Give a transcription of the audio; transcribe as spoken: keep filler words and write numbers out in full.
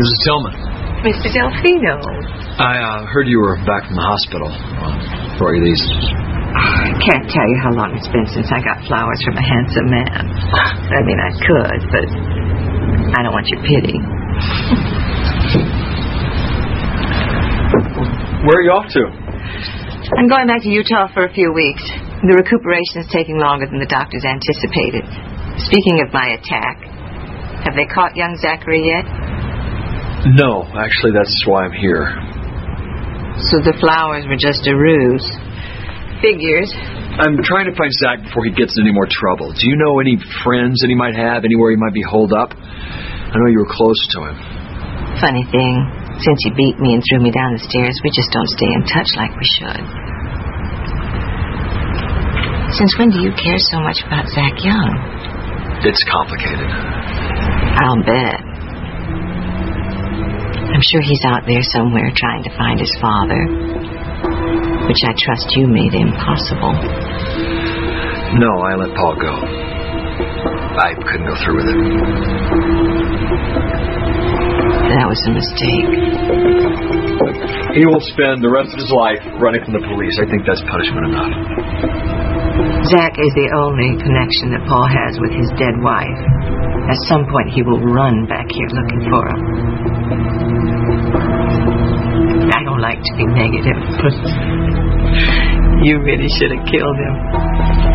This is Tillman. Mister Delfino. I uh, heard you were back from the hospital. Well, brought you these. I can't tell you how long it's been since I got flowers from a handsome man. I mean, I could, but I don't want your pity. Where are you off to? I'm going back to Utah for a few weeks. The recuperation is taking longer than the doctors anticipated. Speaking of my attack, have they caught young Zachary yet? No, actually, that's why I'm here. So the flowers were just a ruse. Figures. I'm trying to find Zach before he gets in any more trouble. Do you know any friends that he might have, anywhere he might be holed up? I know you were close to him. Funny thing, since he beat me and threw me down the stairs, we just don't stay in touch like we should. Since when do you care so much about Zach Young? It's complicated. I'll bet. I'm sure he's out there somewhere trying to find his father, which I trust you made impossible. No, I let Paul go. I couldn't go through with it. That was a mistake. He will spend the rest of his life running from the police. I think that's punishment enough. Zach is the only connection that Paul has with his dead wife. At some point, he will run back here looking for him. I don't like to be negative, but you really should have killed him.